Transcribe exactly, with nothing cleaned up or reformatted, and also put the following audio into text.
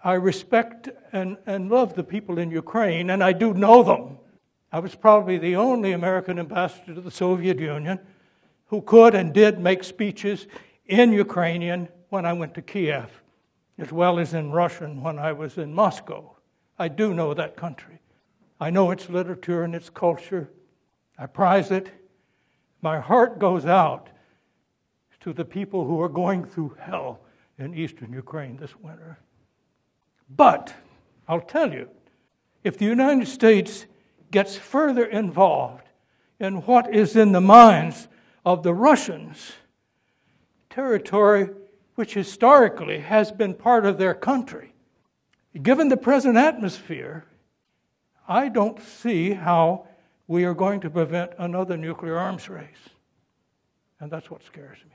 I respect and, and love the people in Ukraine, and I do know them. I was probably the only American ambassador to the Soviet Union who could and did make speeches in Ukrainian when I went to Kiev, as well as in Russian when I was in Moscow. I do know that country. I know its literature and its culture. I prize it. My heart goes out to the people who are going through hell in eastern Ukraine this winter. But, I'll tell you, if the United States gets further involved in what is in the minds of the Russians, territory which historically has been part of their country, given the present atmosphere, I don't see how we are going to prevent another nuclear arms race. And that's what scares me.